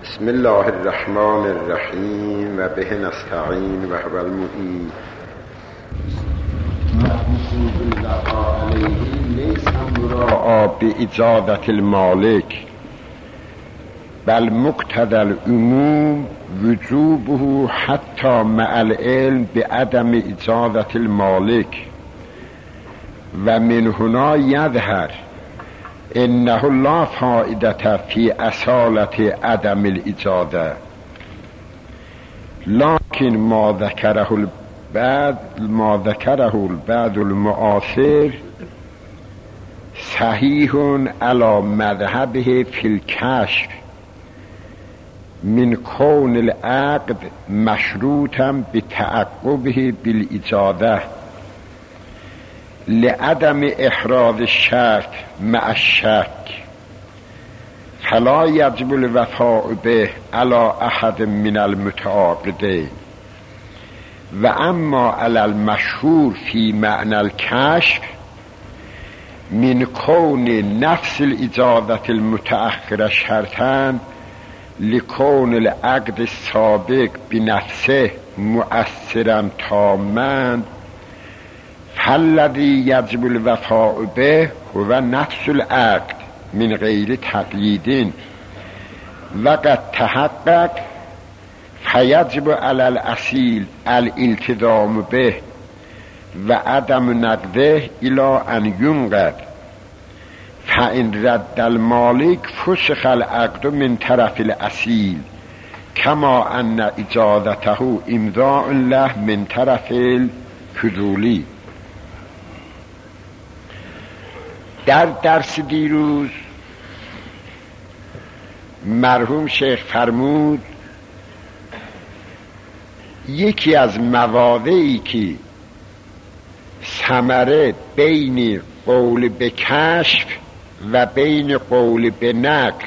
بسم الله الرحمن الرحیم و به نستعین و هو المعین. لیس امرا باجازة المالک بل مقتضى العموم وجوبه حتی مع العلم بعدم اجازة المالک و من هنا یظهر انه لا فائدة في اصالة عدم الاجازة، لكن ما ذكره البعض المعاصر صحيح على مذهبه في الكشف من كون العقد مشروطا بتعقبه بالإجازة لعدم إحراز الشرط مع الشك، فلا يجب الوفاء به على أحد من المتعاقدين. وأما على المشهور في معنى الكشف من كون نفس الإجازة المتأخرة شرطا لكون العقد السابق بنفسه مؤثرا تاما، فالذي يجب الوفاء به هو نفس العقد من غير تقييد، وقد تحقق فيجب على الأصيل الالتزام به وعدم نقضه إلى أن ينقض، فإن رد المالك فسخ العقد من طرف الأصيل كما أن إجازته إمضاء له من طرف الفضولی. در درس دیروز مرحوم شیخ فرمود یکی از مواضعی که ثمره بین قول به کشف و بین قول به نقل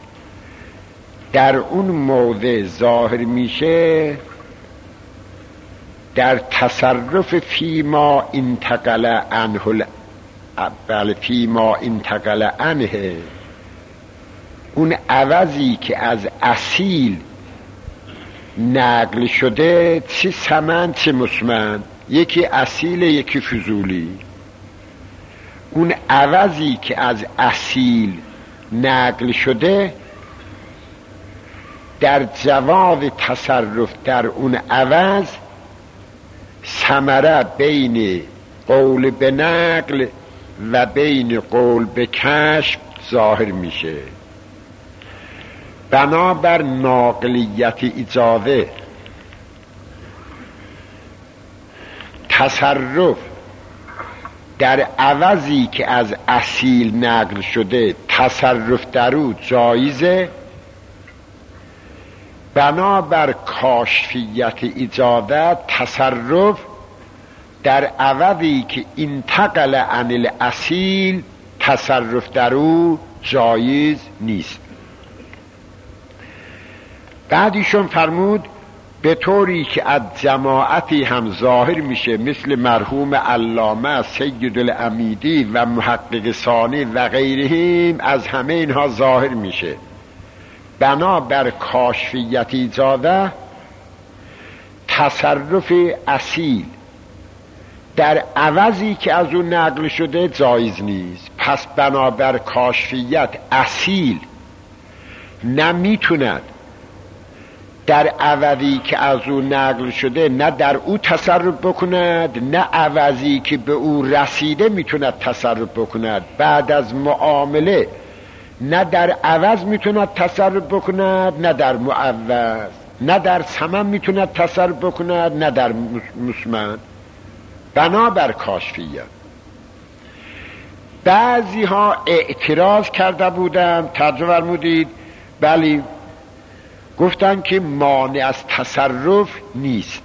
در اون موضع ظاهر میشه در تصرف فیما انتقل عنه اون عوضی که از اصیل نقل شده، چه ثمن چه مسمن، یکی اصیل یکی فضولی. اون عوضی که از اصیل نقل شده در جواز تصرف در اون عوض ثمره بین قول به نقل و بین قول به کشف ظاهر میشه. بنابر ناقلیت اجازه تصرف در عوضی که از اصیل نقل شده تصرف در او جایزه، بنابر کاشفیت اجازه تصرف در عوضی که انتقل عن الاصیل تصرف در او جایز نیست. بعدیشون فرمود به طوری که از جماعتی هم ظاهر میشه مثل مرحوم علامه سید العمیدی و محقق ثانی و غیرهم، از همه اینها ظاهر میشه بنابر کاشفیت اجازه تصرف اصیل در عوضی که از اون نقل شده جایز نیست. پس بنابر کاشفیت اصیل نمیتوند در عوضی که از اون نقل شده نه در او تصرف بکند، نه عوضی که به او رسیده میتوند تصرف بکند. بعد از معامله نه در عوض میتوند تصرف بکند، نه در معوض، نه در ثمن میتوند تصرف بکند، نه در مسمن. بنابر کاشفیت بعضی ها اعتراض کرده بودند، ترجمه فرمودید بلی، گفتن که مانع از تصرف نیست.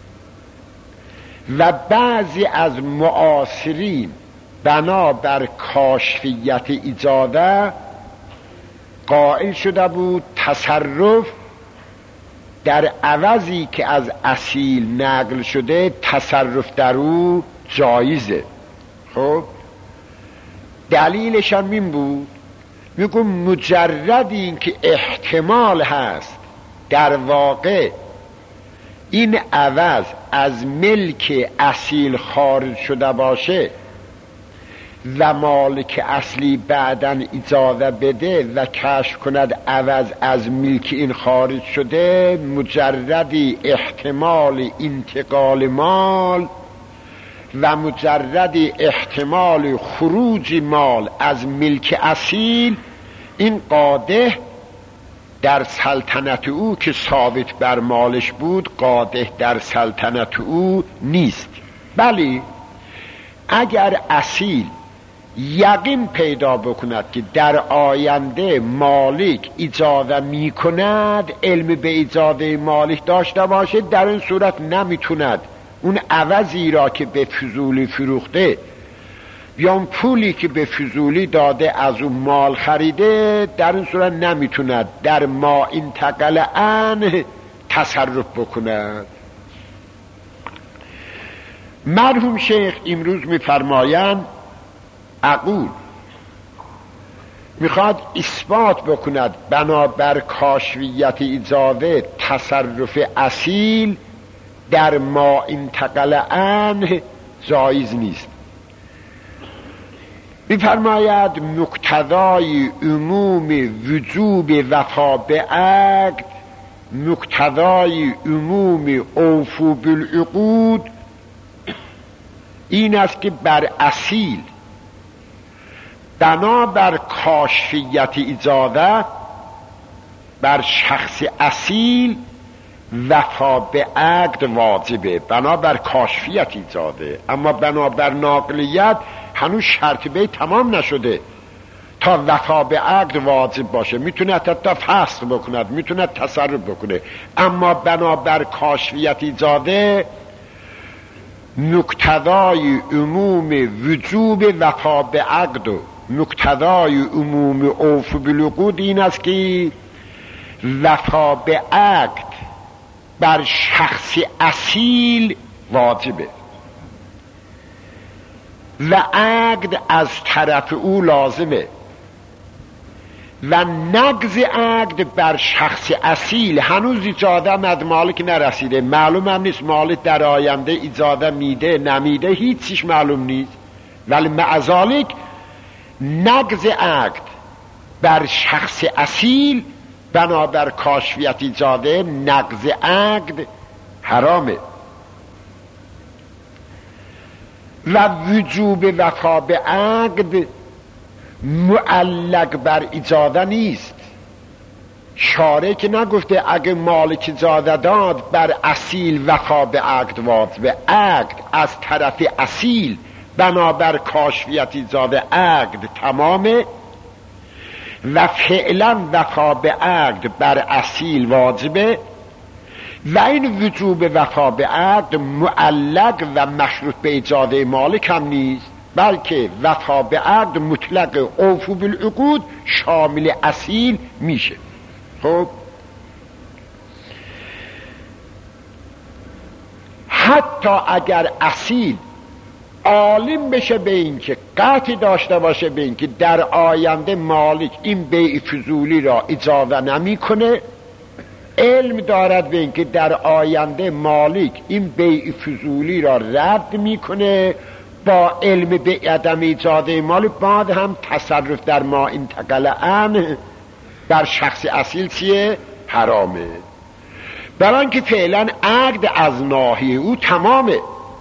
و بعضی از معاصرین بنابر کاشفیت اجازه قائل شده بود تصرف در عوضی که از اصیل نقل شده تصرف در او جایزه. خب دلیلش هم این بود میگم مجرد این که احتمال هست در واقع این عوض از ملک اصیل خارج شده باشه و مالک اصلی بعداً اجازه بده و کشف کند عوض از ملک این خارج شده، مجردی احتمال انتقال مال و مجردی احتمال خروج مال از ملک اصیل، این قادح در سلطنت او که ثابت بر مالش بود قادح در سلطنت او نیست. بلی اگر اصیل یقین پیدا بکند که در آینده مالک اجازه می کند، علم به اجازه مالک داشته باشه، در این صورت نمیتوند اون عوضی را که به فضولی فروخته یا اون پولی که به فضولی داده از اون مال خریده، در این صورت نمیتوند در ما انتقل عنه تصرف بکند. مرحوم شیخ امروز میفرمایند عقول میخواد اثبات بکند بنابر کاشفیت اجازه تصرف اصیل در ما انتقل عنه جایز نیست. میفرماید مقتضای عموم وجوب وفا به عقد، مقتضای عموم اوفو بالعقود این است که بر اصیل بنابر کاشفیت اجازه بر شخص اصیل وفا به عقد واجبه، بنابر کاشفیت اجازه، اما بنابر ناقلیت هنوز شرط بی تمام نشده تا وفا به عقد واجب باشه. میتونه حتی فسخ بکند، میتونه تصرف بکنه، اما بنابر کاشفیت اجازه مقتضای عموم وجوب وفا به عقد و مقتضای عموم اوف بالعقود این است که وفا به عقد بر شخص اصیل واجبه و عقد از طرف او لازمه و نقض عقد بر شخص اصیل هنوز اجازه از مالک نرسیده، معلوم هم نیست مالک در آینده اجازه میده نمیده، هیچیش معلوم نیست، ولی مع ذالک نقض عقد بر شخص اصیل بنابر کاشفیت اجازه نقض عقد حرامه و وجوب وفا به عقد معلق بر اجازه نیست. شارع که نگفته اگه مالک اجازه داد بر اصیل وفا به عقد واجبه، عقد از طرف اصیل بنابر کاشفیت اجازه عقد تمامه و فعلا وفا به عقد بر اصیل واجبه و این وجوب وفا به عقد معلق و مشروط به اجازه مالک هم نیست، بلکه وفا به عقد مطلق اوفو بالعقود شامل اصیل میشه. خب حتی اگر اصیل عالم بشه به این که قطع داشته باشه به این که در آینده مالک این بیع فضولی را اجازه نمی کنه، علم دارد به این که در آینده مالک این بیع فضولی را رد میکنه، با علم به عدم اجازه مالک بعد هم تصرف در ما انتقل عنه در شخص اصیل چیه؟ حرامه، برای اینکه فعلا عقد از ناحیه او تمامه.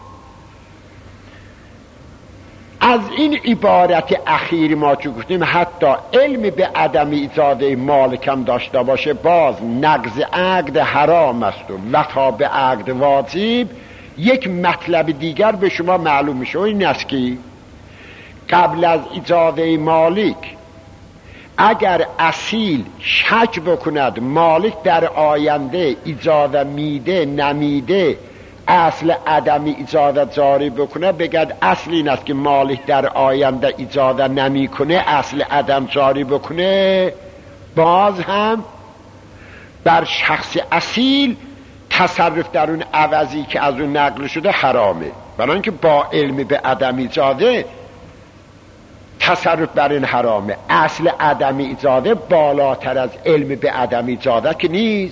از این عبارت اخیر ما چو گفتیم حتی علم به عدم اجازه مالک هم داشته باشه باز نقض عقد حرام است و وفا به عقد واجب. یک مطلب دیگر به شما معلوم میشه، این است که قبل از اجازه مالک اگر اصیل شک بکند مالک در آینده اجازه میده نمیده، اصل عدم اجازه جاری بکنه، بگد اصل این است که مالک در آینده اجازه نمی کنه، اصل عدم جاری بکنه، باز هم بر شخص اصیل تصرف در اون عوضی که از اون نقل شده حرامه، برای اینکه با علم به عدم اجازه تصرف بر این حرامه. اصل عدم ایجاده بالاتر از علم به عدم ایجاده که نیست.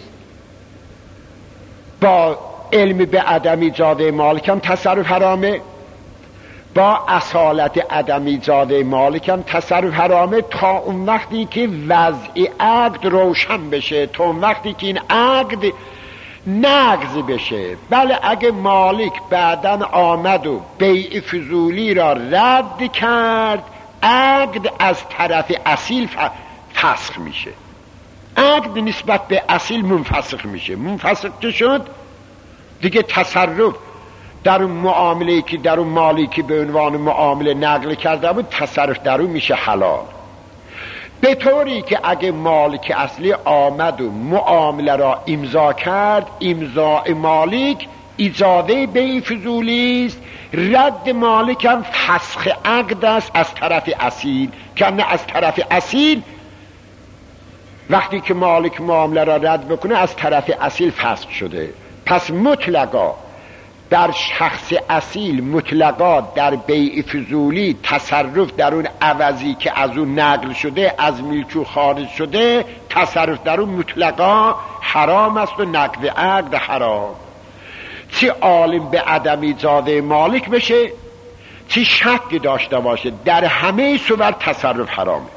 با علم به عدم ایجاده مالک هم تصرف حرامه، با اصالت عدم ایجاده مالک هم تصرف حرامه، تا اون وقتی که وضع عقد روشن بشه، تا اون وقتی که این عقد نقض بشه. بله اگه مالک بعدن آمد و بیع فضولی را رد کرد، عقد از طرف اصیل فسخ میشه، عقد نسبت به اصیل منفسخ میشه. منفسخ که شد دیگه تصرف در اون معامله که در اون مالی که به عنوان معامله نقل کرده بود، تصرف در اون میشه حلال. به طوری که اگه مالک اصلی آمد و معامله را امضا کرد، امضای مالک ایجاده بیع فضولی است، رد مالک هم فسخ عقد است از طرف اصیل، که نه از طرف اصیل وقتی که مالک معامله را رد بکنه از طرف اصیل فسخ شده. پس مطلقا در شخص اصیل، مطلقا در بیع فضولی تصرف در اون عوضی که از اون نقل شده، از ملک خارج شده، تصرف در اون مطلقا حرام است و نقض عقد حرام. چه عالم به عدم ایجاده مالک بشه، چه شک داشته باشه، در همه صور تصرف حرامه.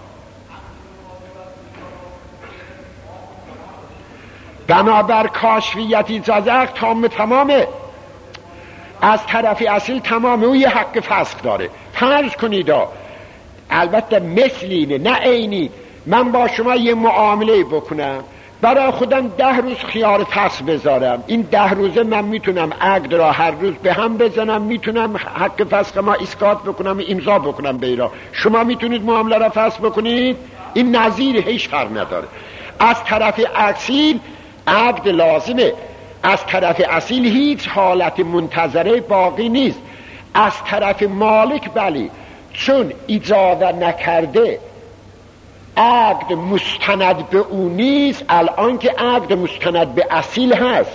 بنابر کاشفیت اجازه عقد تمامه، از طرف اصیل تمامه، او یه حق فسخ داره. فرض کنید البته مثلینه نه عینی، من با شما یه معامله بکنم، برای خودم 10 روز خیار فسخ بذارم، این 10 روزه من میتونم عقد را هر روز به هم بزنم، میتونم حق فسخ ما اسقاط بکنم، امضا بکنم بیرا. شما میتونید معامله را فسخ بکنید، این نظیر هیچ فرق نداره. از طرف اصیل عقد لازمه، از طرف اصیل هیچ حالت منتظره باقی نیست. از طرف مالک بلی، چون اجازه نکرده عقد مستند به او نیست، الان که عقد مستند به اصیل هست.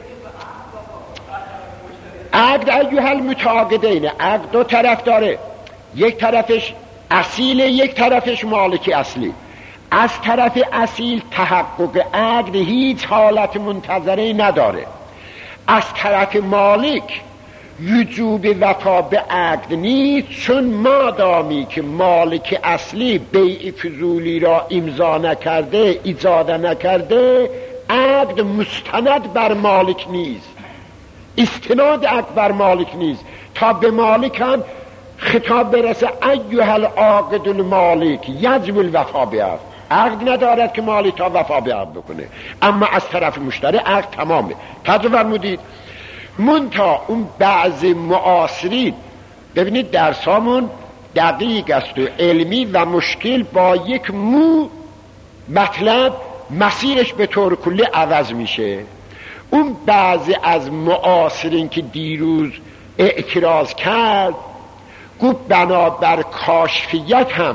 عقد ایها المتعاقدین، عقد 2 طرف داره، یک طرفش اصیل، یک طرفش مالک اصلی. از طرف اصیل تحقق عقد هیچ حالت منتظره نداره. از طرف مالک وجوب وفا به عقد نیست، چون مادامی که مالک اصلی بیع فضولی را امضا نکرده، ایجاد نکرده، عقد مستند بر مالک نیست، استناد عقد بر مالک نیست. تا به مالک هم خطاب برسه ایها العاقد المالک یجب الوفا به عقد ندارد که مالی تا وفا به عقد بکنه. اما از طرف مشتری عقد تمامه. توجه فرمودید؟ منتها اون بعض معاصرین، ببینید درسامون دقیق است و علمی و مشکل با یک مطلب مسیرش به طور کلی عوض میشه. اون بعضی از معاصرین که دیروز اعتراض کرد، گفت بنابر کاشفیت هم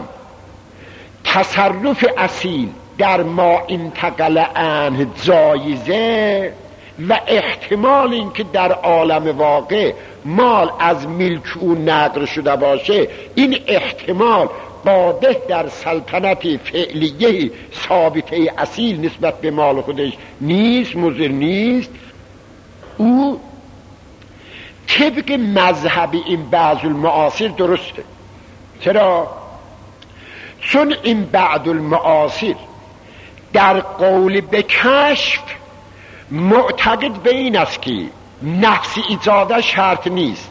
تصرف اصیل در ما انتقل عنه جایزه، و احتمال این که در عالم واقع مال از ملک او نقل شده باشه، این احتمال قادح در سلطنت فعلیه ثابته اصیل نسبت به مال خودش نیست، مضر نیست. او طبق مذهب این بعض المعاصر درسته. چرا؟ چون این بعض المعاصر در قول به کشف معتقد به این است که نفس ایجاده شرط نیست،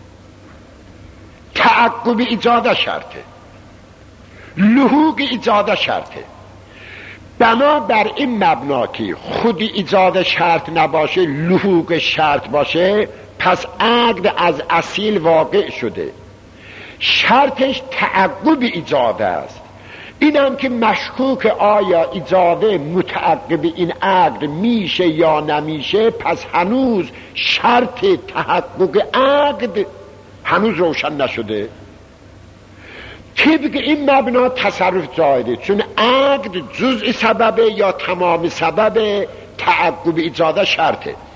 تعقب ایجاده شرطه، لحوق ایجاده شرطه. بنابر این مبنا که خود ایجاد شرط نباشه، لحوق شرط باشه، پس عقد از اصیل واقع شده، شرطش تعقب ایجاده است. اینم که مشکوک آیا ایجاده متعقب این عقد میشه یا نمیشه، پس هنوز شرط تحقق عقد هنوز روشن نشده. طبق این مبنا تصرف جایده، چون عقد جزء سببه یا تمام سبب تعقب ایجاده شرطه.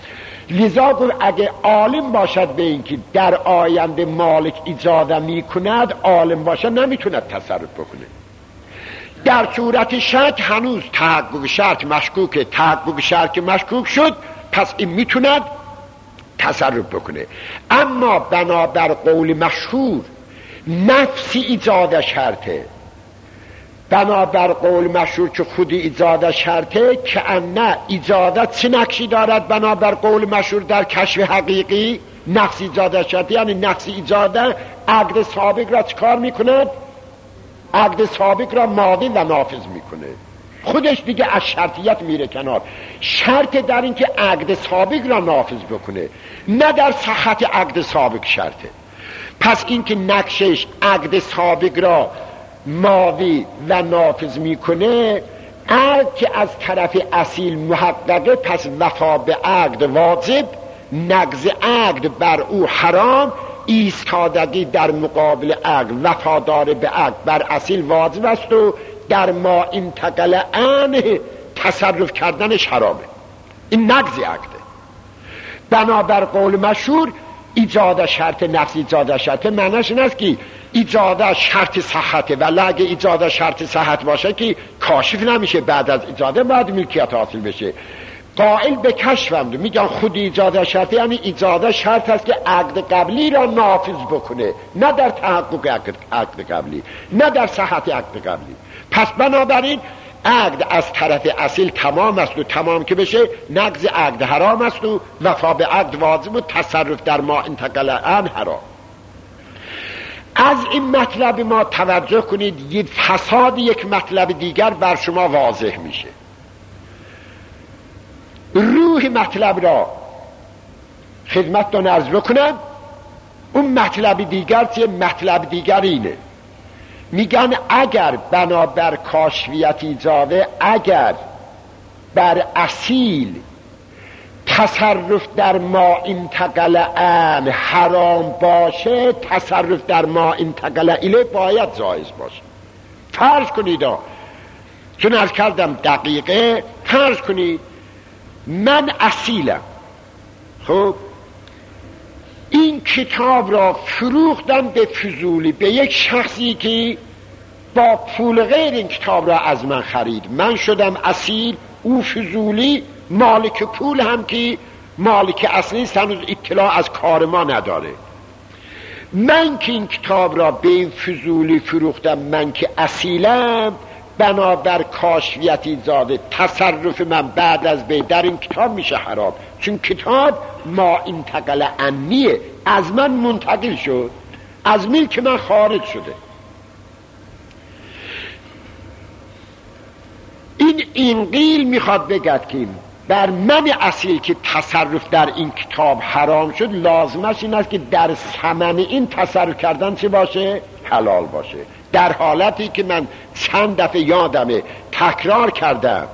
لذا گفت اگه عالم باشد به این که در آینده مالک ایجاد میکند، عالم باشد نمیتوند تصرف بکنه. در صورت شک هنوز تحقق شرط مشکوکه، تحقق شرط مشکوک شد پس این میتوند تصرف بکنه. اما بنابر قول مشهور نفسی ایجاد شرطه، بنابر قول مشهور که خودی ایجاد شرطه که نه ایجادت چه نقشی دارد بنابر قول مشهور در کشف حقیقی؟ نفس ایجاد شرطه یعنی نفس ایجاده عقد سابق را چکار میکند؟ عقد سابق را ماضی و نافذ میکنه، خودش دیگه از شرطیت میره کنار. شرط در این که عقد سابق را نافذ بکنه، نه در صحت عقد سابق شرطه. پس این که نقشش عقد سابق را ماضی و نافذ میکنه، عقد که از طرف اصیل محققه پس وفا به عقد واجب، نقض عقد بر او حرام، ایستادگی در مقابل عقد وفادار به عقد بر اصیل واجب است و در ما انتقل عنه تصرف کردنش حرامه. این نقض عقده. بنابر قول مشهور ایجاد شرط نفس ایجاد شرط معنیش این است که ایجاد شرط صحته، ولی اگه ایجاد شرط صحت باشه که کاشف نمیشه، بعد از ایجاده باید ملکیت حاصل بشه. قائل به کشفم میگن خود ایجاد شرط یعنی ایجاد شرط است که عقد قبلی را نافذ بکنه، نه در تحقق عقد قبلی، نه در صحت عقد قبلی. پس بنابراین عقد از طرف اصیل تمام است و تمام که بشه نقض عقد حرام است و وفا به عقد واجب و تصرف در ما انتقل عنه حرام. از این مطلب ما توجه کنید، یه فساد یک مطلب دیگر بر شما واضح میشه. روح مطلب را خدمتتون عرض بکنم. اون مطلب دیگر چیه؟ مطلب دیگر اینه، میگن اگر بنابر کاشفیت ایجاده، اگر بر اصیل تصرف در ما انتقل عنه حرام باشه، تصرف در ما انتقل الیه باید جایز باشه. فرض کنید چون از کردم دقیقه، فرض کنید من اصیلم، خب این کتاب را فروختم به فضولی به یک شخصی که با پول غیر این کتاب را از من خرید، من شدم اصیل، او فضولی، مالک پول هم که مالک اصلی هنوز اطلاع از کار ما نداره. من که این کتاب را به این فضولی فروختم، من که اصیلم، بنابر کاشفیت ایجاد تصرف من بعد از بی در این کتاب میشه حرام، چون کتاب ما انتقل عنیه، از من منتقل شد، از ملک من خارج شده. این قیل میخواد بگد که بر من اصیل که تصرف در این کتاب حرام شد، لازمش این است که در ثمن این تصرف کردن چه باشه؟ حلال باشه. در حالتی که من چند دفعه یادمه تکرار کردم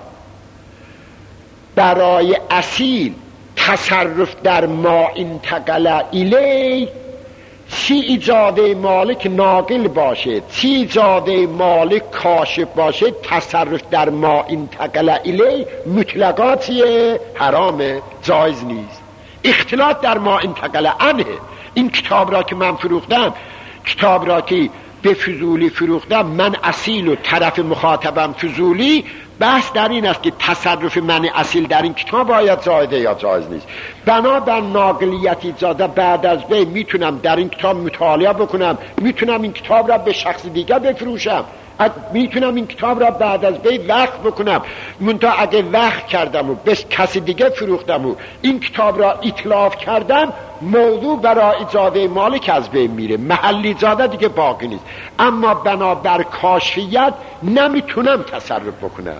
برای اصیل تصرف در ما انتقل الی، چی ایجاده مالک ناقل باشه، چی ایجاده مالک کاشف باشه، تصرف در ما انتقل الی مطلقاتیه، حرامه، جایز نیست. اختلاط در ما انتقل عنه، این کتاب را که من فروختم، کتاب را که به فضولی فروختم، من اصیل و طرف مخاطبم فضولی، بحث در این است که تصرف من اصیل در این کتاب آید جایده یا جایز نیست. بنابر ناقلیت ایجاده بعد از بی میتونم در این کتاب مطالعه بکنم، میتونم این کتاب را به شخص دیگر بفروشم، میتونم این کتاب را بعد از بی وقت بکنم، منتها اگه وقت کردم و به کسی دیگه فروختم و این کتاب را اتلاف کردم، موضوع برای ایجاده مالک از بین میره، محل ایجاده دیگه باقی نیست. اما بنابر کاشفیت نمیتونم تصرف بکنم،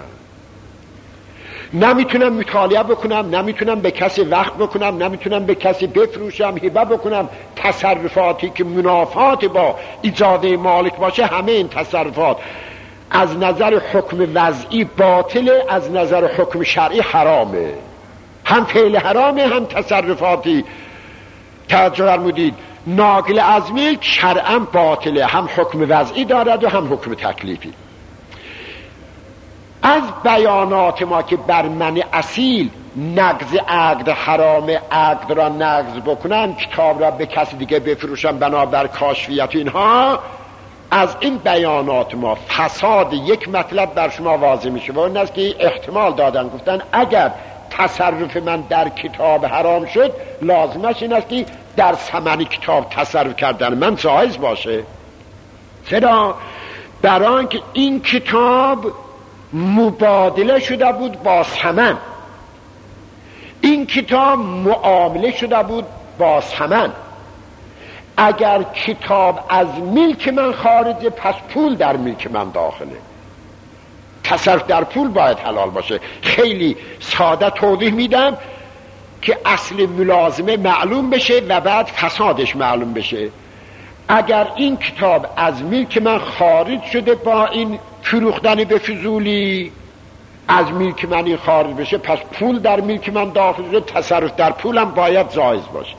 نمیتونم مطالعه بکنم، نمیتونم به کسی وقت بکنم، نمیتونم به کسی بفروشم، هبه بکنم. تصرفاتی که منافات با ایجاده مالک باشه، همه این تصرفات از نظر حکم وضعی باطله، از نظر حکم شرعی حرامه. هم فعل حرامه، هم تصرفاتی توجه فرمودید ناقل از ملک شرعا باطله، هم حکم وضعی دارد و هم حکم تکلیفی. از بیانات ما که بر من اصیل نقض عقد حرام، عقد را نقض بکنن، کتاب را به کسی دیگه بفروشن بنابر کاشفیت اینها، از این بیانات ما فساد یک مطلب بر شما واضح میشه و اون است که احتمال دادن گفتن اگر تصرف من در کتاب حرام شد لازمش این است که در ثمن کتاب تصرف کردن من جایز باشه. چرا؟ برای آنکه این کتاب مبادله شده بود با ثمن، این کتاب معامله شده بود با ثمن. اگر کتاب از ملک من خارجه پس پول در ملک من داخله، تصرف در پول باید حلال باشه. خیلی ساده توضیح میدم که اصل ملازمه معلوم بشه و بعد فسادش معلوم بشه. اگر این کتاب از ملک من خارج شده با این فروختن به فضولی، از ملک من این خارج بشه پس پول در ملک من داخل شده، تصرف در پولم باید جایز باشه.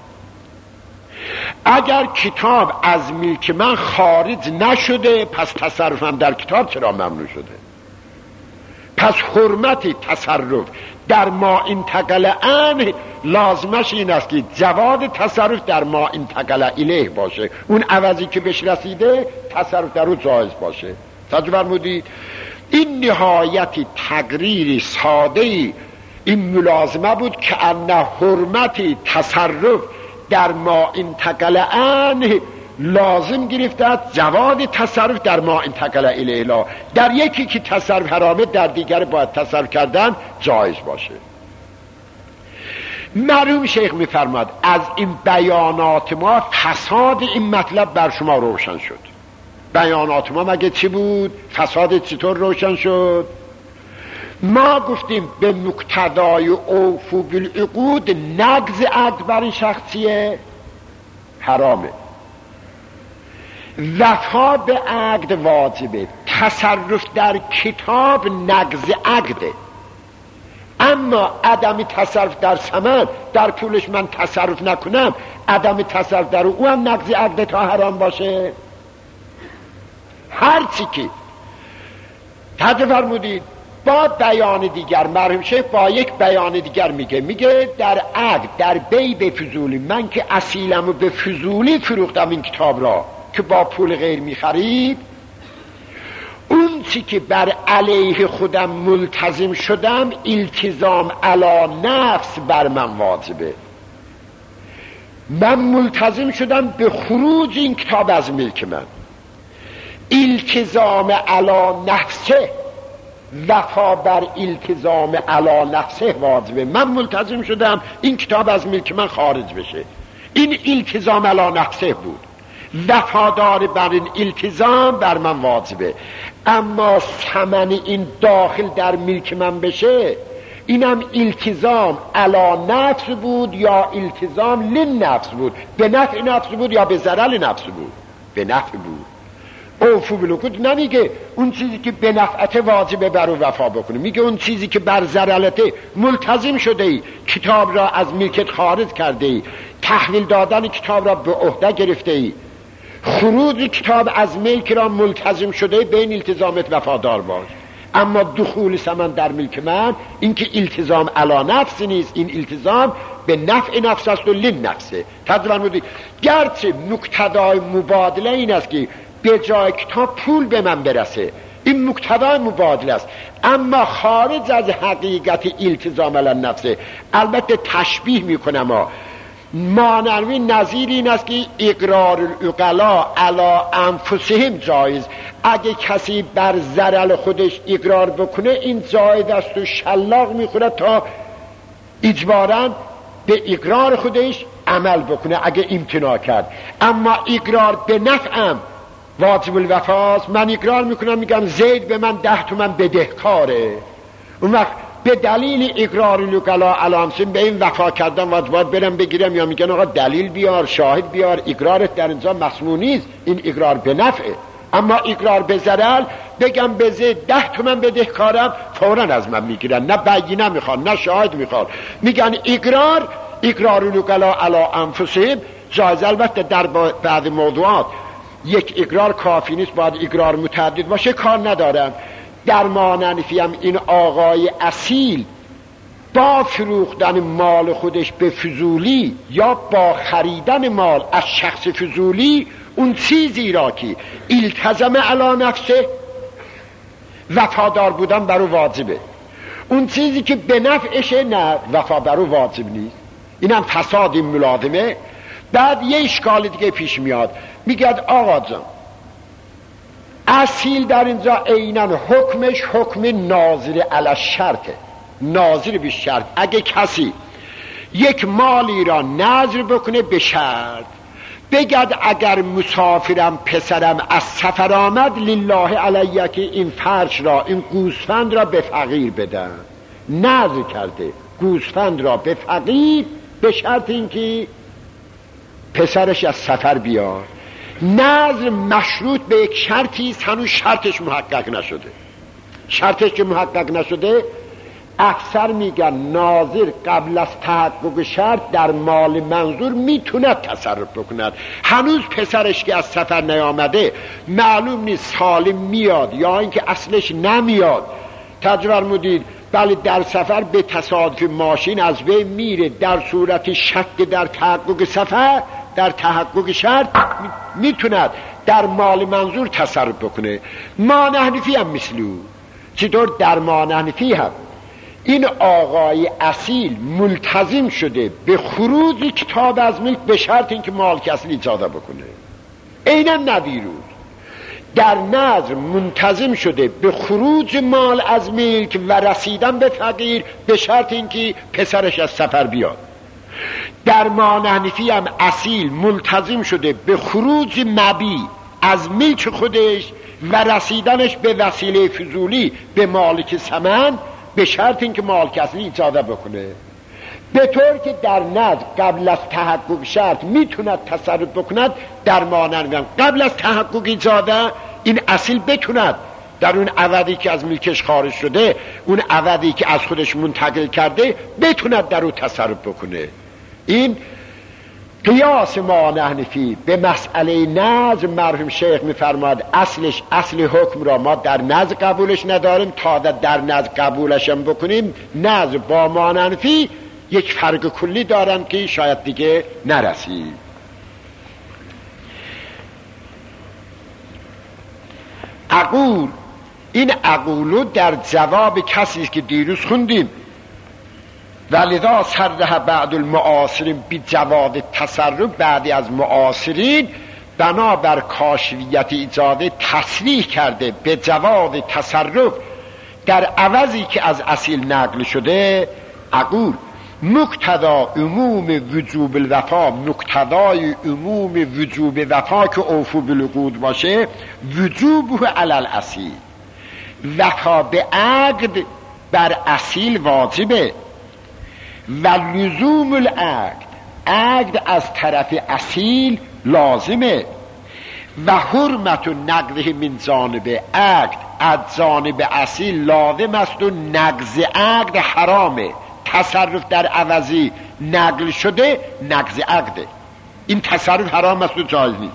اگر کتاب از ملک من خارج نشده پس تصرفم در کتاب چرا ممنوع شده؟ پس حرمت تصرف در ما انتقل عنه لازمش این است که جواز تصرف در ما انتقل الیه باشه، اون عوضی که بهش رسیده تصرف در او جایز باشه. توجه فرمودید؟ این نهایت تقریر ساده این ملازمه بود که ان حرمت تصرف در ما انتقل عنه لازم گرفته جواز تصرف در ما انتقل الیه، در یکی که تصرف حرامه در دیگر باید تصرف کردن جایز باشه. مرحوم شیخ میفرماد از این بیانات ما فساد این مطلب بر شما روشن شد. بیانات ما مگه چی بود؟ فساد چطور روشن شد؟ ما گفتیم به مقتضای اوفو بالعقود نقض عقد بر این شخصیه حرامه، وفا به عقد واجبه، تصرف در کتاب نقض عقده. اما عدم تصرف در ثمن، در پولش من تصرف نکنم، عدم تصرف در او هم نقض عقده تا حرام باشه. هرچی که تحت فرمودید با بیان دیگر، مرحوم شیخ با یک بیان دیگر میگه در عقد در بی به فضولی، من که اصیلمو به فضولی فروختم این کتاب را که با پول غیر میخرید، اون چی که بر علیه خودم ملتزم شدم التزام علی نفس بر من واجبه. من ملتزم شدم به خروج این کتاب از ملک من، التزام علی نفسه، وفا بر التزام علی نفسه واجبه. من ملتزم شدم این کتاب از ملک من خارج بشه، این التزام علی نفسه بود، وفادار بر این التزام بر من واجبه. اما ثمن این داخل در ملک من بشه، اینم التزام علی نفس بود یا التزام للنفس بود، به نفع نفس بود یا به ضرر نفس بود؟ به نفع بود. اوفو بالعقود نمیگه اون چیزی که به نفعت واجبه بر او وفا بکنه، میگه اون چیزی که بر ضررته ملتزم شده ای، کتاب را از ملکت خارج کرده ای، تحویل دادن کتاب را به عهده گرفته ای، خروج کتاب از ملک را ملتزم شده، به این التزامت وفادار باش. اما دخول ثمن در ملک من این که التزام علی نفس نیست، این التزام به نفع نفس است و للنفسه. تدوین گرچه مقتضای مبادله این است که به جای کتاب پول به من برسه، این مقتضای مبادله است، اما خارج از حقیقت التزام علی نفسه. البته تشبیه میکنم مانوی نظیر این است که اقرار العقلاء علی انفسهم جایز. اگه کسی بر ضرر خودش اقرار بکنه این جایز است و شلاق میخوره تا اجباراً به اقرار خودش عمل بکنه اگه امتناع کرد. اما اقرار به نفعم واجب الوفاست، من اقرار میکنم میگم زید به من 10 تومن بدهکاره، اون وقت به دلیل اقرار العقلاء علی انفسهم به این وفا کردن واجبات برم بگیرم، یا میگن آقا دلیل بیار، شاهد بیار، اقرارت در اینجا مسموع نیست، این اقرار به نفعه. اما اقرار به ضرر بگم به زید 10 تومن بدهکارم، فوراً از من میگیرن، نه بینه میخوان نه شاهد میخوان، میگن اقرار العقلاء علی انفسهم جایز. البته در بعض موضوعات یک اقرار کافی نیست، باید اقرار متعدد باشه، کار ندارم. در ما ننفیم این آقای اصیل با فروختن مال خودش به فضولی یا با خریدن مال از شخص فضولی اون چیزی را که التزم علی نفسه وفادار بودن برو واجبه، اون چیزی که به نفعشه نه وفا برو واجب نیست. اینم فساد این ملازمه. بعد یه اشکال دیگه پیش میاد، میگه آقا جان اصیل در اینجا عیناً حکمش حکم ناظر علی شرطه، ناظر به شرط. اگه کسی یک مالی را نظر بکنه به شرط، بگد اگر مسافرم پسرم از سفر آمد لله علیه که این فرش را این گوسفند را به فقیر بدن، نظر کرده گوسفند را به فقیر به شرط اینکه پسرش از سفر بیاد. نظر مشروط به یک شرطی است، هنوز شرطش محقق نشده. شرطش که محقق نشده اکثر میگن ناظر قبل از تحقق شرط در مال منظور میتوند تصرف بکند. هنوز پسرش که از سفر نیامده معلوم نیست سالم میاد یا اینکه اصلش نمیاد. تجربه مدید بله در سفر به تصادف ماشین از بین میره، در صورت شک در تحقق سفر در تحقق شرط میتوند در مال منظور تصرف بکنه. ما حنفی هم مثلو. چطور در ما حنفی هم این آقای اصیل ملتزم شده به خروج کتاب از ملک به شرط اینکه مالک اصیل اجازه بکنه. عیناً نویروز در نظر منتظم شده به خروج مال از ملک و رسیدن به فقیر به شرط اینکه پسرش از سفر بیاد. در ما حنفی هم اصیل ملتزم شده به خروج مبی از ملک خودش و رسیدنش به وسیله فضولی به مالک ثمن به شرط اینکه مالک اصلی اجازه بکنه، به طور که در نظر قبل از تحقق شرط میتوند تصرف بکند. در مانند قبل از تحقق اجازه این اصیل بتوند در اون عوضی که از ملکش خارج شده، اون عوضی که از خودش منتقل کرده بتوند در اون تصرف بکنه. این قیاس ما حنفی به مسئله نظر مرحوم شیخ میفرماد اصلش اصل حکم را ما در نظر قبولش نداریم، تا در نظر قبولش هم بکنیم نظر با ما حنفی یک فرق کلی دارن که شاید دیگه نرسیم. اقول، این اقولو در جواب کسی که دیروز خوندیم ولذا صرح بعض المعاصرین بی جواز تصرف، بعضی از معاصرین بنابر کاشفیت اجازه تصریح کرده به جواز تصرف در عوضی که از اصیل نقل شده. اقول مقتضا عموم وجوب الوفا، مقتضای عموم وجوب وفا که اوفو بالعقود باشه وجوبه علی الاصیل، وفا به عقد بر اصیل واجبه و لزوم العقد، عقد از طرف اصیل لازمه و حرمت نقضه من جانب عقد از جانب اصیل لازم است و نقض عقد حرامه. تصرف در عوضی نقل شده نقض عقده، این تصرف حرام است و جایز نیست.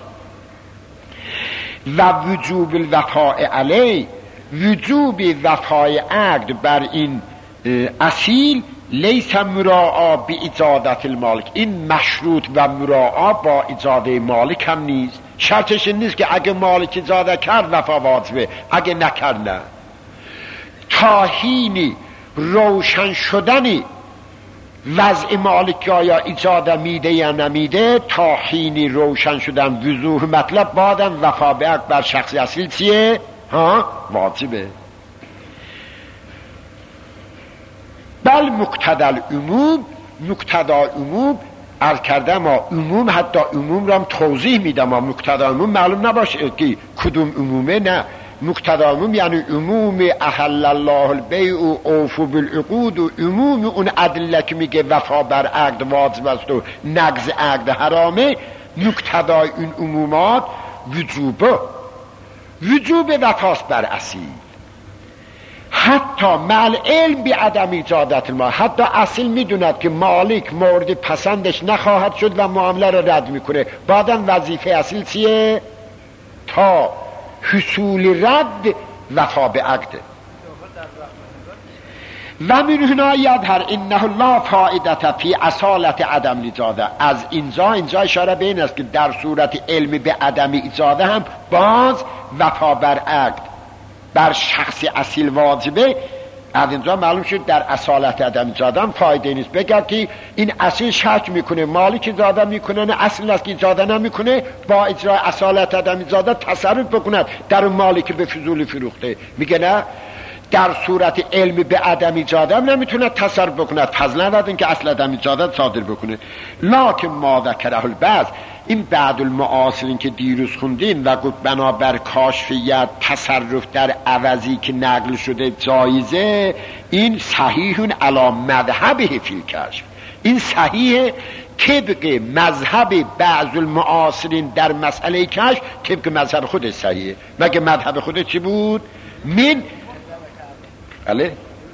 و وجوب الوفاء علی، وجوب وفای عقد بر این اصیل لیس مراعا به اجازت المالک، این مشروط و مراعا با اجازه مالک هم نیست. شرطش این نیست که اگه مالک اجازه کرد وفا واجبه، اگه نکرد نه. تا حینی روشن شدنی وضع مالک یا اجازه میده یا نمیده، تا حینی روشن شدن وضوح مطلب بعدم وفا به عقد بر شخص اصیل چیه؟ واجبه. بل مقتضی العموم، مقتضی عموم عرض کردم ما عموم حتی عموم را هم توضیح میدم، ما مقتضی عموم معلوم نباشه که کدوم عمومه، نه مقتضی عموم یعنی عموم احل الله البیع و اوفو بالعقود و عموم اون ادله که میگه وفا بر عقد واجب است و نقض عقد حرامه. مقتضی این عمومات وجوب وفاست بر اصیل، حتی مع علم بی عدم اجازت المال، حتی اصیل میدوند که مالک مورد پسندش نخواهد شد و معامله را رد میکنه، بعداً وظیفه اصیل چیه؟ تا حصول رد وفا به عقد. و من هنا یظهر انه لا فائدة فی اصالت عدم الاجازه. از اینجا اشاره به این است که در صورت علم به عدم اجازه هم باز وفا بر عقد بر شخص اصیل واجبه. از اینجا معلوم شد در اصالت عدم اجازه هم فایده نیست. بگر که این اصیل شک میکنه مالک اجازه میکنه نه اصل است که اجازه نمیکنه، با اجرای اصالت عدم اجازه تصرف بکند در اون مالی که به فضولی فروخته. میگه نه، در صورت علم به عدم اجازه هم نمیتونه تصرف بکند، فضلا از این که اصل عدم اجازه صادر بکنه. لکن ما ذکره البعض، این بعد المعاصرین که دیروز خوندین و گفت بنابر کاشفیت تصرف در عوضی که نقل شده جایزه، این صحیحون علی مذهبه فی الکشف، این صحیح طبق مذهب بعض المعاصرین در مسئله کشف، طبق مذهب خودش صحیحه. مگه مذهب خودش چی بود؟ من بله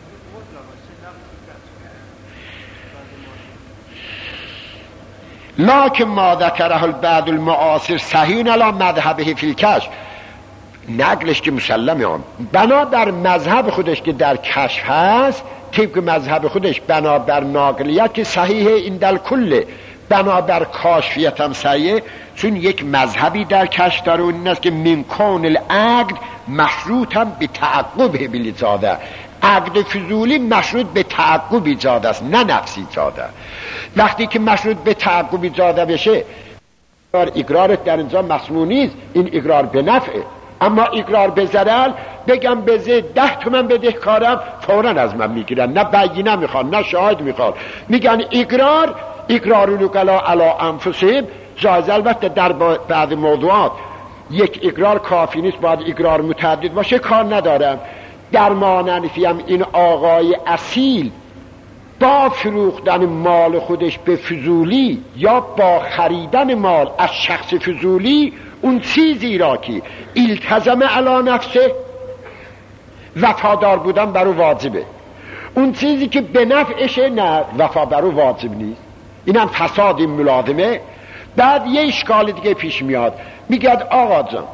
لکن ما ذکره بعض المعاصر صحیح علی مذهبه فی الکشف، نقلش که مسلمه هم بنابر مذهب خودش که در کشف هست، طبق مذهب خودش بنابر ناقلیت که صحیح این در کله، بنابر کاشفیت هم صحیح، چون یک مذهبی در کشف داره، این است که من کون العقد مشروط هم به تعقب بالاجازه، عقد فضولی مشروط به تعقب ایجاد است نه نفس ایجاده. وقتی که مشروط به تعقب ایجاده بشه، اقرارت در اینجا مسموع نیست، این اقرار به نفعه. اما اقرار به ضرر، بگم به زید 10 تومن بدهکارم، فوراً از من میگیرن، نه بینه میخوان نه شاهد میخوان، میگن اقرار الوکلا علی انفسهم جایز. البته در بعض موضوعات یک اقرار کافی نیست، باید اقرار متعدد باشه، کار ندارم. در ماننفی هم این آقای اصیل با فروختن مال خودش به فضولی یا با خریدن مال از شخص فضولی، اون چیزی را که التزم علی نفسه وفادار بودن برو واجبه، اون چیزی که به نفعشه نه وفا برو واجب نیست. این هم فساد این ملازمه. بعد یه اشکال دیگه پیش میاد، میگه آقا جان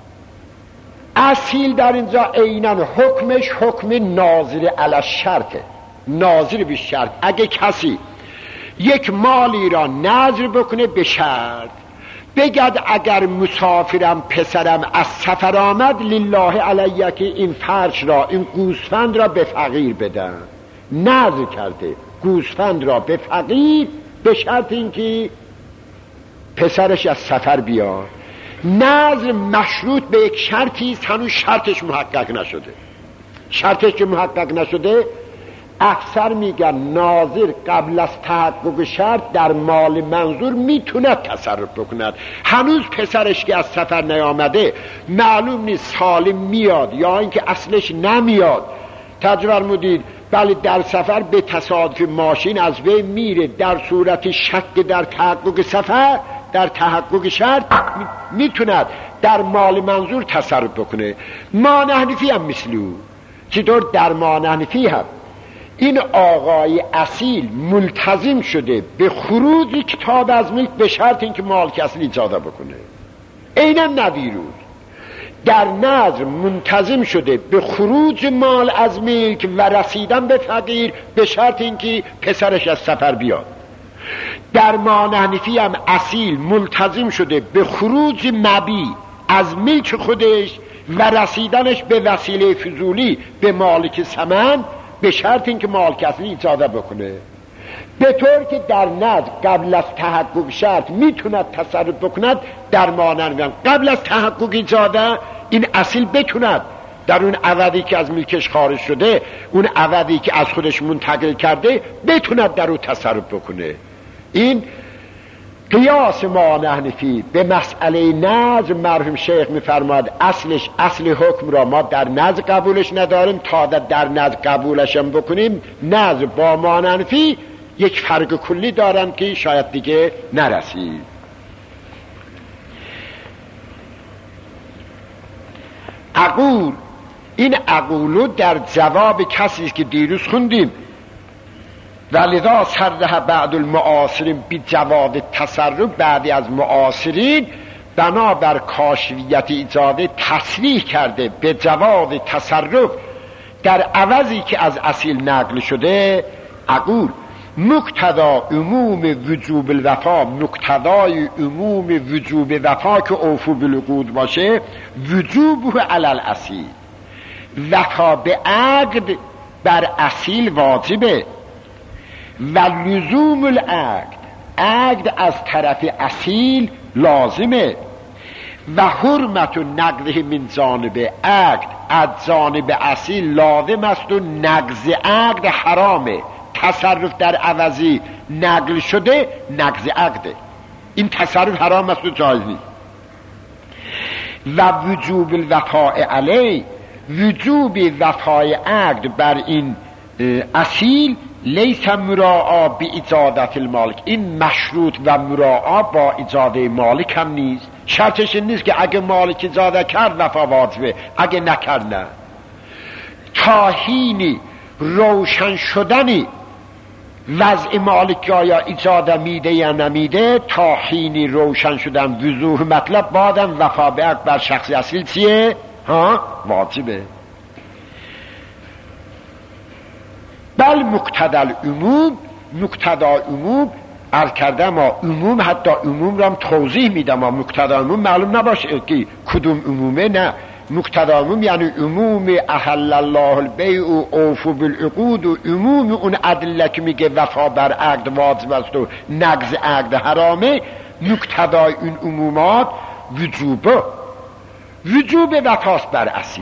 اصیل در اینجا عیناً حکمش حکم ناظر علی الشرطه، ناظر به شرط. اگه کسی یک مالی را نظر بکنه به شرط، بگد اگر مسافرم پسرم از سفر آمد لله علیه که این فرش را، این گوسفند را به فقیر بدن، نظر کرده گوسفند را به فقیر به شرط اینکه پسرش از سفر بیاد. نظر مشروط به یک شرطی است، هنوز شرطش محقق نشده. شرطش که محقق نشده، اکثر میگن ناظر قبل از تحقق شرط در مال منظور میتونه تصرف بکند. هنوز پسرش که از سفر نیامده، معلوم نیست سالم میاد یا اینکه اصلش نمیاد. تجربه مدید بله در سفر به تصادف ماشین از وی میره، در صورت شک در تحقق سفر، در تحقق شرط میتوند در مال منظور تصرف بکنه. ما نحنفی هم مثلو، چطور در ما نحنفی هم این آقای اصیل ملتزم شده به خروج کتاب از ملک به شرط اینکه مالک اصلی اجازه بکنه. عیناً نویروز در نظر منتظم شده به خروج مال از ملک و رسیدن به فقیر به شرط اینکه پسرش از سفر بیاد. در ما نحنفی هم اصیل ملتزم شده به خروج مبی از ملک خودش و رسیدنش به وسیله فضولی به مالک ثمن به شرط اینکه مالک اصلی اجازه بکنه، به طور که در نظر قبل از تحقق شرط میتوند تصرف بکند. در مانند قبل از تحقق اجازه این اصیل بتوند در اون عوضی که از ملکش خارج شده، اون عوضی که از خودش منتقل کرده، بتوند در اون تصرف بکنه. این قیاس ما نحنفی به مسئله نظر. مرحوم شیخ میفرماد اصلش اصل حکم را ما در نظر قبولش نداریم، تا در نظر قبولش هم بکنیم. نظر با ما نحنفی یک فرق کلی دارن که شاید دیگه نرسید. اقول، این اقولو در جواب کسی که دیروز خوندیم، ولذا صرح بعض المعاصرین بی جواز تصرف، بعضی از معاصرین بنابر کاشفیت ایجاد تصریح کرده به جواز تصرف در عوضی که از اصیل نقل شده، اقول مقتضا عموم وجوب الوفا، مقتضای عموم وجوب وفا که اوفو بالعقود باشه، وجوبه علی الاصیل، وفا به عقد بر اصیل واجبه، و لزوم العقد، عقد از طرف اصیل لازمه، و حرمت نقضه من جانب عقد، از جانب اصیل لازم است و نقض عقد حرامه. تصرف در عوضی نقل شده، نقض عقده، این تصرف حرام است و جایز نیست. و وجوب الوفاء علی، وجوب وفای عقد بر این اصیل، لیس مراعا به اجازت المالک، این مشروط و مراعا با اجازه مالک هم نیست. شرطش این نیست که اگه مالک اجازه کرد وفا واجبه، اگه نکرد نه. تا حینی روشن شدنی وضع مالک یا اجازه میده یا نمیده، تا حینی روشن شدن وضوح مطلب، بعدم وفا به عقد بر شخص اصیل چیه؟ واجبه. بل مقتضی العموم، مقتضی عموم عرض کردم، ما عموم حتی عموم را هم توضیح میدم، مقتضی عموم معلوم نباشه که کدوم عمومه، نه، مقتضی عموم یعنی عموم احل الله البیع و اوفو بالعقود، و عموم اون ادله که میگه وفا بر عقد واجب است و نقض عقد حرامه، مقتضی این عمومات وجوب وفاست بر اصیل،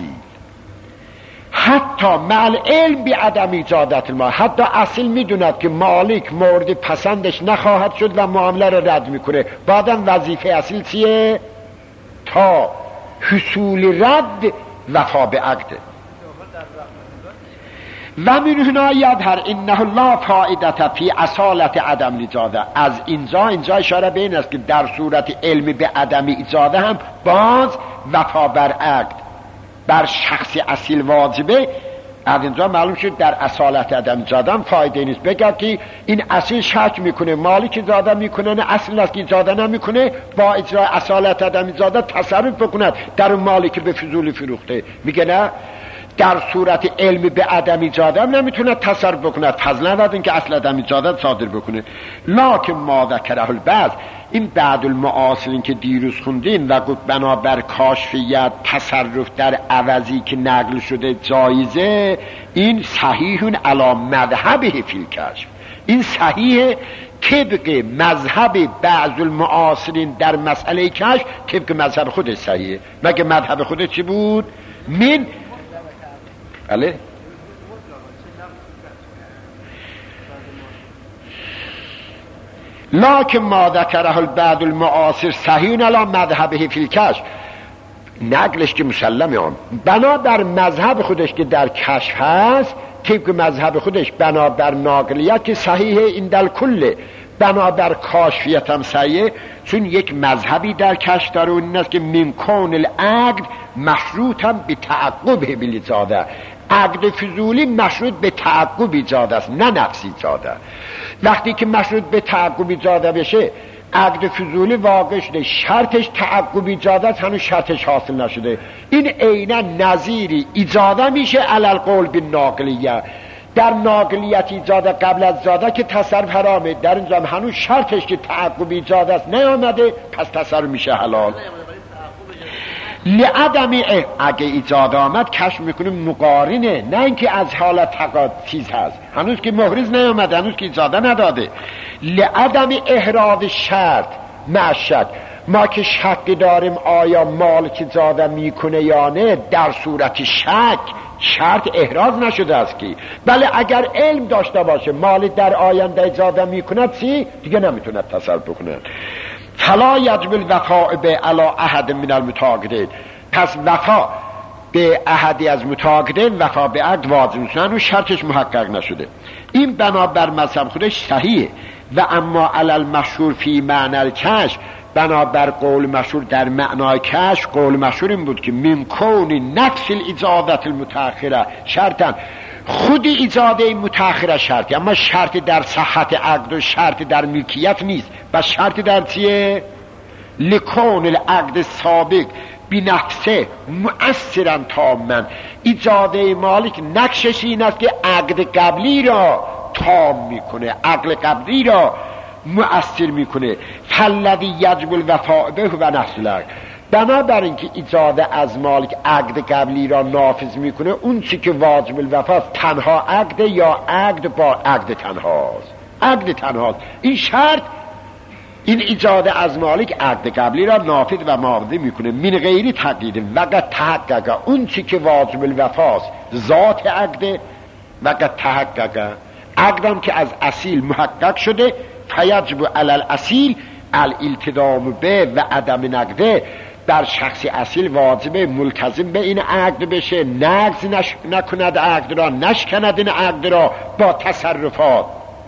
حتی مع علم بی عدم اجازت المال، حتی اصیل میدوند که مالک مورد پسندش نخواهد شد و معامله را رد میکنه، بعدم وظیفه اصیل چیه؟ تا حصول رد وفا به عقده. و من هنا یظهر انه لا فائدة فی اصالت عدم اجازه، از اینجا اشاره به این است که در صورت علم به عدم اجازه هم باز وفا بر عقد بر شخص اصیل واجبه. از اینجا معلوم شد در اصالت عدم اجازه هم فایده نیست بگه که این اصیل شک میکنه، مالک اجازه میکنه، نه اصل است که اجازه نمیکنه، با اجرای اصالت عدم اجازه تصرف بکند در اون مالی که به فضول فروخته. میگه نه، در صورت علم به عدم اجازه هم نمیتونه تصرف بکند، فضل نداد این که اصل عدم اجازه صادر بکنه. لکن ما ذکره البعض، این بعد المعاصرین که دیروز خوندیم و گفت بنابر کاشفیت تصرف در عوضی که نقل شده جایزه، این صحیحون علی مذهبه فی الکشف، این صحیح طبق مذهب بعض المعاصرین در مسئله کشف، طبق مذهب خودش صحیحه. مگه مذهب خودش چی بود؟ من بله لکن ما ذکره البعض المعاصر صحیح علی مذهبه فی الکشف، نقلش که مسلمه، آن بنابر مذهب خودش که در کشف هست، طبق مذهب خودش بنابر ناقلیت که صحیح این دل کله، بنابر کاشفیت هم صحیح، چون یک مذهبی در کشف داره، این است که من کون العقد مشروط هم به تعقب بالاجازه، عقد فضولی مشروط به تعقب ایجاد است، نه نفس ایجاده. وقتی که مشروط به تعقب ایجاده بشه، عقد فضولی واقع شده، شرطش تعقب ایجاده است، هنوز شرطش حاصل نشده، این عینا نظیری ایجاده میشه علی القول بالناقلیه. در ناقلیت ایجاده قبل از ایجاده که تصرف حرامه، در اینجا هنوز شرطش که تعقب ایجاده است نیامده، پس تصرف میشه حلال. لعدمی اگه ایجاد آمد کشف میکنیم مقارنه، نه اینکه از حالت تقاضا چیز هست، هنوز که محرز نیامده، هنوز که ایجاده نداده. لعدم احراز شرط معشک، ما که شک داریم آیا مال که ایجاده میکنه یا نه، در صورت شرط احراز نشده است که بله اگر علم داشته باشه مال در آینده ایجاده میکند چی دیگه نمیتونه تصرف بکنه. فلا یجب الوفاء به علی احد من المتعاقدین، پس وفا به احدی از متعاقدین وفا به عقد واجب نیست، اون شرطش محقق نشده. این بنابر مذهب خودش صحیحه. و اما علی المشهور فی معنی الکشف، بنابر قول مشهور در معنای کشف، قول مشهور این بود که من کون نفس الاجازه المتأخره شرطا، خود ایجاده متأخره شرطی، اما شرط در صحت عقد و شرط در ملکیت نیست، بس شرط در چیه؟ لکون العقد سابق بنفسه مؤثرا تاما. ایجاده مالک نقشش این است که عقد قبلی را تام میکنه، عقل قبلی را مؤثر میکنه. فالذی یجب الوفاء به و نفس. بنابراین که ایجاده از مالک عقد قبلی را نافذ میکنه، اون چی که واجب الوفاست تنها عقد یا عقد با عقد تنهاست. عقد تنهاست. این شرط، این ایجاده از مالک عقد قبلی را نافذ و ماضی میکنه. من غیری تقیید وقت تحقق، اون چی که واجب الوفاست ذات عقد. وقت تحقق عقدم که از اصیل محقق شده، فیجب علی الاصیل الالتزام به و عدم نقده. بر شخص اصیل واجب ملتزم به این عقد بشه، نقض نکند عقد را، نشکند این عقد را با تصرفات.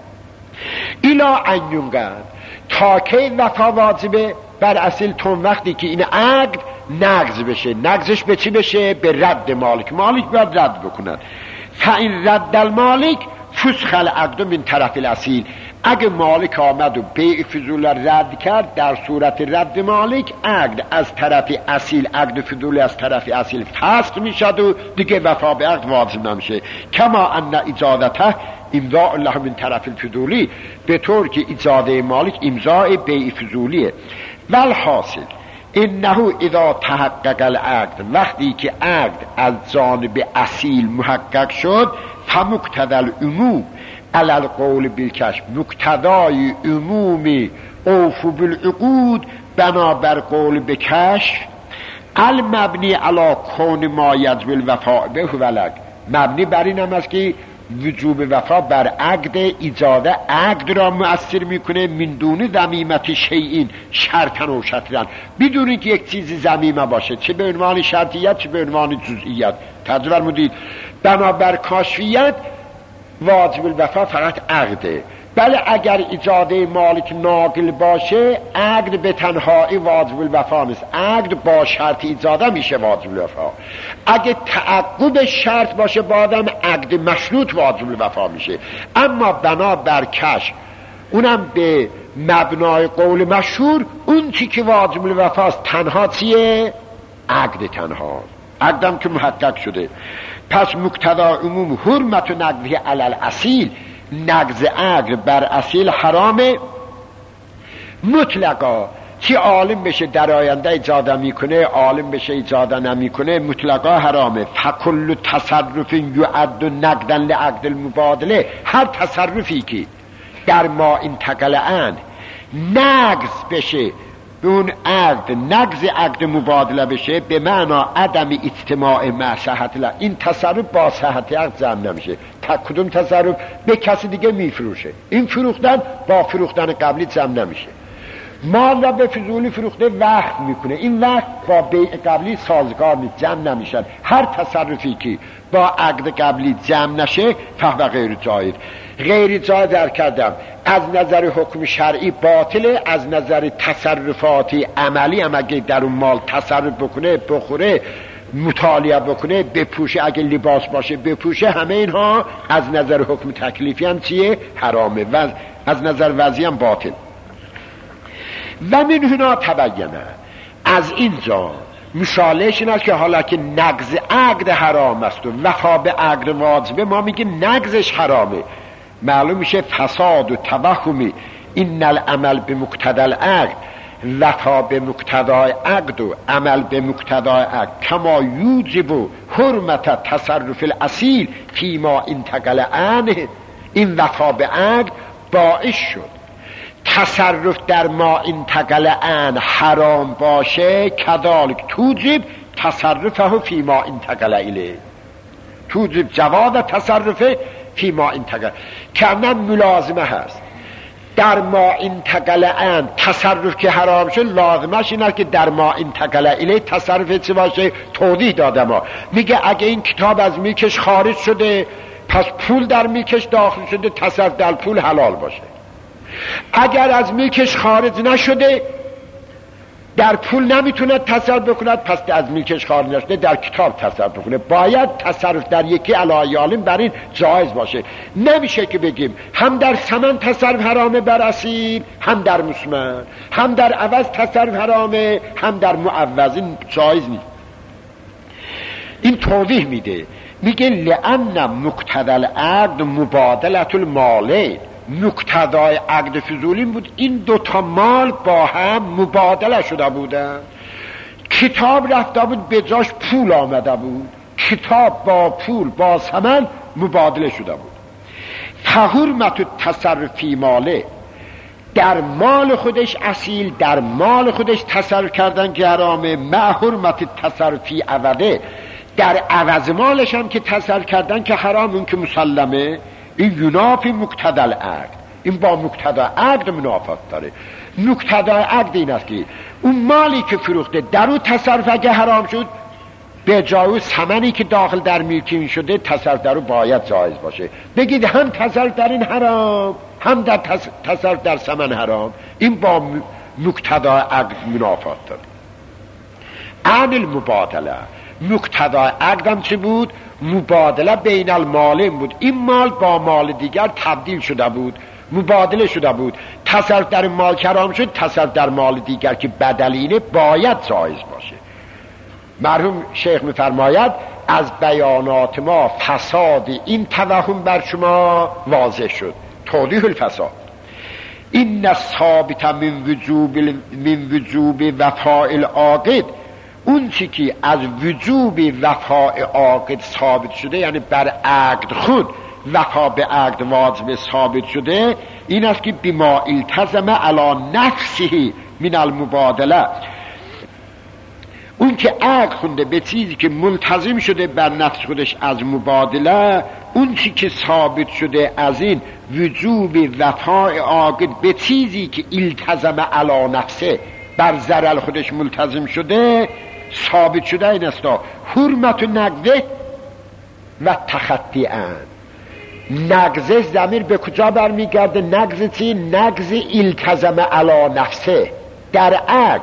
الا ان یونقد، تا که وفا واجبه بر اصیل؟ تون وقتی که این عقد نقض بشه. نقضش به چی بشه؟ به رد مالک. مالک باید رد بکند. فاین رد المالک فسخ العقد من طرف الاصیل. اگه مالک آمد و بیع فضول رد کرد، در صورت رد مالک عقد از طرف اصیل، عقد فضول از طرف اصیل فسخ میشد و دیگه وفا به عقد واجب نمیشه. کما ان اجازته امضاء الله من طرف الفضولی، به طور که اجازه مالک امضاء بیع فضولیه. والحاصل انه اذا تحقق العقد، وقتی که عقد از جانب اصیل محقق شد، فمقتضى العموم علی القول بالکشف، مقتضای عمومی اوفو بالعقود بنابر قول بکشف، المبنی علی کون ما یجب الوفاء به ولک، مبنی بر این هم است که وجوب وفا بر عقد ایجاده عقد را مؤثر میکنه، من دون ضمیمت شیئین شرطا و شطرا، بدون اینکه یک چیزی ضمیمه باشه، چه به عنوان شرطیت چه به عنوان جزئیت. توجه فرمودید؟ بنابر کاشفیت واجب الوفا فقط عقده. بله اگر ایجاده مالک ناقل باشه، عقد به تنهایی واجب الوفا نیست، عقد با شرط ایجاده میشه واجب الوفا. اگه تعقب شرط باشه با آدم، عقد مشروط واجب الوفا میشه. اما بنا بر کشف، اونم به مبنای قول مشهور، اون چی که واجب الوفاست تنها چیه؟ عقد تنها، عقدم که محقق شده. پس مقتضی عموم حرمت و نقضی علی الاصیل، نقض عقل بر اصیل حرامه مطلقا. چی عالم بشه در آینده ایجاده میکنه، عالم بشه ایجاده نمیکنه، مطلقا حرامه. فکل تصرف یعد نقدا لعقد المبادله، هر تصرفی که در ما انتقل ان نقض بشه به اون عقد، نقض عقد مبادله بشه، به معنا عدم اجتماع مع صحت، این تصرف با صحت عقد جمع نمیشه. کدوم تصرف؟ به کسی دیگه میفروشه، این فروختن با فروختن قبلی جمع نمیشه. مال را به فضولی فروخته وقت میکنه، این وقت با بیع قبلی سازگار نیست، جمع نمیشن. هر تصرفی که با عقد قبلی جمع نشه فهو غیر جایز. غیر جایز در کردم از نظر حکم شرعی باطله، از نظر تصرفاتی عملی هم اگه در اون مال تصرف بکنه، بخوره، مطالعه بکنه، بپوشه، اگه لباس باشه بپوشه، همه اینها از نظر حکم تکلیفی هم چیه؟ حرامه، و از نظر وضعی هم باطل. و من هنا تبینه، از اینجا مشالهش این است که حالا که نقض عقد حرام است و وفا به عقد واجبه، ما میگیم نقضش حرامه، معلوم میشه فساد و توهمی. این العمل به مقتضی العقد، وفا به مقتضای عقد و عمل به مقتضای عقد، کما یوجب حرمت تصرف الاصیل فیما انتقل عنه، این وفا به عقد باعث شد تصرف در ما انتقل عنه حرام باشه، کذالک توجب تصرفه فیما انتقل الیه، توجب جواز تصرفه فیما انتقل، که همه ملازمه هست. در ما انتقل عنه تصرف که حرام شد، لازمش اینه که در ما انتقل الیه تصرف چه باشه؟ توضیح داده ما میگه اگه این کتاب از میکش خارج شده، پس پول در میکش داخل شده، تصرف در پول حلال باشه. اگر از میکش خارج نشده، در پول نمیتونه تصرف بکند، پس از ملکش خارج نشده در کتاب تصرف بکنه. باید تصرف در یکی علایالین بر این جایز باشه. نمیشه که بگیم هم در ثمن تصرف حرامه بر اصیل، هم در مسمن، هم در عوض تصرف حرامه، هم در معوض. این جایز نیست. این توضیح میده، میگه لأن مقتضی العقد مبادلة المالین. مقتضای عقد فضولی بود این دوتا مال با هم مبادله شده بودن. کتاب رفته بود به جاش پول آمده بود، کتاب با پول با ثمن مبادله شده بود. فحرمت التصرف فی ماله، در مال خودش اصیل، در مال خودش تصرف کردن که حرامه. مع حرمت التصرف فی عوضه، در عوض مالش هم که تصرف کردن که حرام، اون که مسلمه. این ینافی مقتضی العقد، این با مقتضی عقد منافات داره. مقتضی عقد این است که اون مالی که فروخته در اون تصرف اگه حرام شد، به جای ثمنی که داخل در ملکی این شده تصرف در اون باید جایز باشه. بگید هم تصرف در این حرام، هم در تصرف در ثمن حرام. این با مقتضی عقد منافات داره. عن المبادله، مقتضی عقدم چه بود؟ مبادله بین المالین بود. این مال با مال دیگر تبدیل شده بود، مبادله شده بود. تصرف در مال حرام شد، تصرف در مال دیگر که بدلینه باید جایز باشه. مرحوم شیخ میفرماید از بیانات ما فساد این توهم بر شما واضح شد. توضیح الفساد: این الثابت من وجوب وفاء العاقد، اون چی که از وجوب وفاء عاقد ثابت شده، یعنی بر عقد خود وفا به عقد واجب ثابت شده، این است که بما التزم علی نفسه من المبادله، اون که عقد خونده به چیزی که ملتزم شده بر نفس خودش از مبادله، اون چی که ثابت شده از این وجوب وفاء عاقد به چیزی که التزم علی نفسه بر ضرر خودش ملتزم شده، ثابت شده این است حرمت نقضه و تخطیعن. نقضه ضمیر به کجا برمیگرده؟ نقضه چی؟ نقضه التزم علی نفسه در عقد،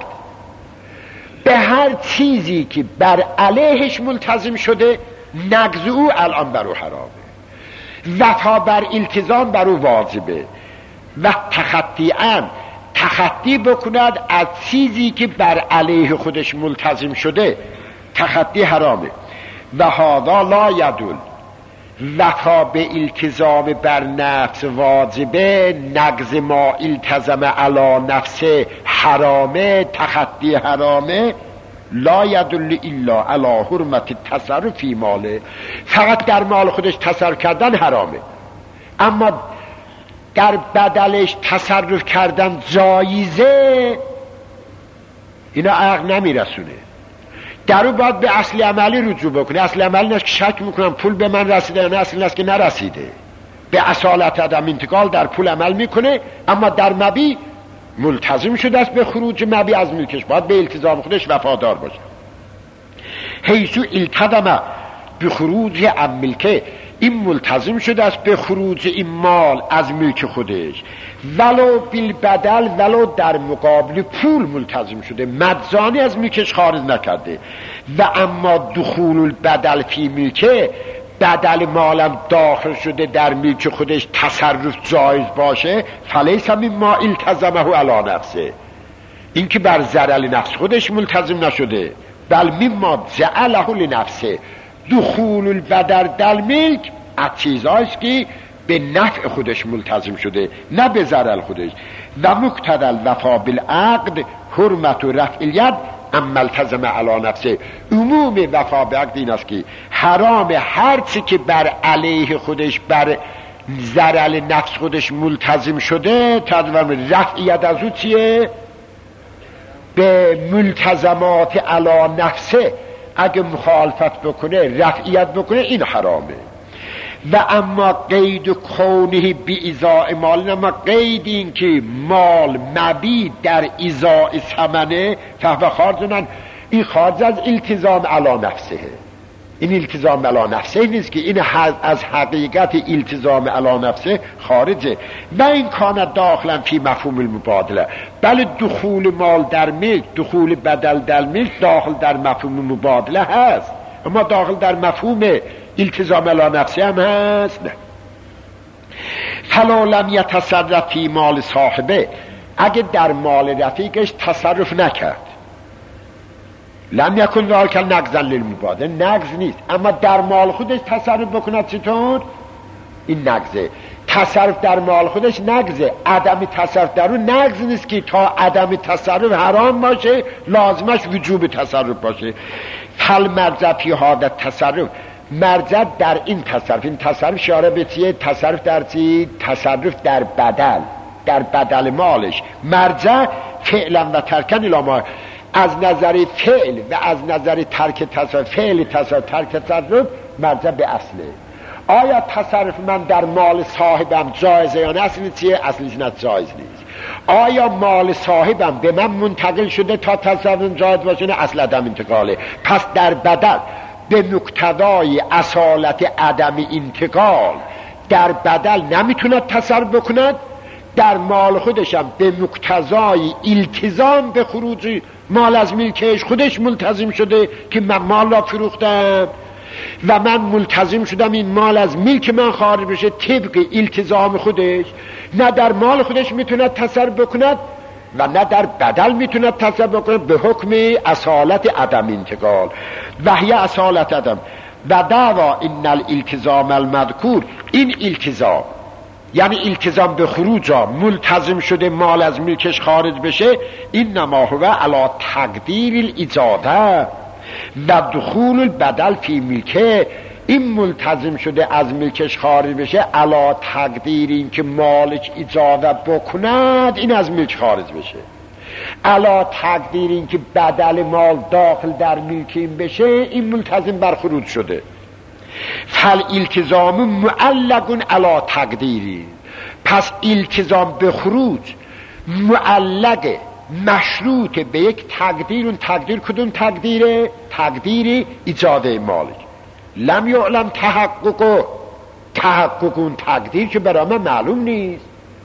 به هر چیزی که بر علیهش ملتزم شده نقض او الان بر او حرامه، وفا بر التزام بر او واجبه. و تخطیعن، تخطی بکند از چیزی که بر علیه خودش ملتزم شده، تخطی حرامه. و هذا لا یدل، وفا به التزام بر نفس واجبه، نقض ما التزم علی نفسه حرامه، تخطی حرامه. لا یدل الا علی حرمت التصرف فی ماله، فقط در مال خودش تصرف کردن حرامه، اما در بدلش تصرف کردن جایزه، اینا عقل نمیرسونه. در اون باید به اصل عملی رجوع بکنه. اصل عملی نست که شک میکنم پول به من رسیده یا نه، اصل نست که نرسیده. به اصالت عدم انتقال در پول عمل میکنه، اما در مبی ملتزم شده است به خروج مبی از ملکش، باید به التزام خودش وفادار باشه. حیث التزم به خروج عن ملکه، این ملتزم شده است به خروج این مال از ملک خودش، ولو بالبدل، ولو در مقابل پول ملتزم شده، مجانی از ملکش خارج نکرده. و اما دخول البدل فی ملکه، بدل مالم داخل شده در ملک خودش تصرف جایز باشه، فلیس مما التزمه علی نفسه، این که بر ضرر نفس خودش ملتزم نشده، بل مما جعله لنفسه. دخول البدل در ملک از چیزهایست که به نفع خودش ملتزم شده، نه به ضرر خودش. و مقتضی الوفا بالعقد حرمت و رفع الید اما التزم علی نفسه. عموم وفا به عقد این است که حرام هر چی که بر علیه خودش بر ضرر نفس خودش ملتزم شده، تدویم رفعیت از او چیه؟ به ملتزمات علی نفسه اگه مخالفت بکنه، رفعیت بکنه، این حرامه. و اما قید کونه بی ازاء مال، اما قید این که مال مبی در ازاء ثمنه، فهو خارجنن، این خارج از التزام علی نفسه، این التزام علی نفسه نیست که این از حقیقت التزام علی نفسه خارجه. نه این کان داخلا فی مفهوم المبادله، بله دخول مال در ملک، دخول بدل در ملک داخل در مفهوم مبادله هست، اما داخل در مفهوم التزام علی نفسه هم هست. نه فلا لم یتصرف فی مال صاحبه، اگه در مال رفیقش تصرف نکرد، لم یکن ذالک نقضا للمبادله، نقض نیست، اما در مال خودش تصرف بکند چطور؟ این نقضه. تصرف در مال خودش نقضه، عدم تصرف در اون نقض نیست که تا عدم تصرف حرام باشه لازمش وجوب تصرف باشه. فل مرجع فی هذا تصرف، مرجع در این تصرف، این تصرف شاره به چیه؟ تصرف در چی؟ تصرف در بدل، در بدل مالش. مرجع فعلا و ترکن الی ما، از نظر فعل و از نظر ترک تصرف، فعل تصرف ترک تصرف مرجع به اصله. آیا تصرف من در مال صاحبم جایزه یا نه؟ اصلی چیه؟ اصلیش نه، جایز نیست. آیا مال صاحبم به من منتقل شده تا تصرف جایز باشه؟ نه، اصل عدم انتقاله. پس در بدل به مقتضای اصالت عدم انتقال در بدل نمیتوند تصرف بکند، در مال خودشم به مقتضای التزام به خروج مال از ملکش خودش ملتزم شده که من مال را فروختم و من ملتزم شدم این مال از ملک من خارج بشه طبق التزام خودش، نه در مال خودش میتوند تصرف بکند و نه در بدل میتوند تصرف بکند به حکم اصالت عدم انتقال. و هی اصالت عدم و دعوا این الالتزام المذکور، این التزام یعنی التزام به خروج ملتزم شده مال از ملکش خارج بشه، این نما هو علی تقدیر الاجاده و دخول البدل فی ملکه، این ملتزم شده از ملکش خارج بشه علی تقدیر این که مالک اجازه بکند این از ملک خارج بشه، علی تقدیر این که بدل مال داخل در ملک این بشه این ملتزم بر خروج شده. فل التزام معلق علی تقدیری، پس التزام به خروج معلق مشروط به یک تقدیر. اون تقدیر کدوم تقدیره؟ تقدیر ایجاده مالک. لم یعلم تحقق اون تقدیر که برای من معلوم نیست.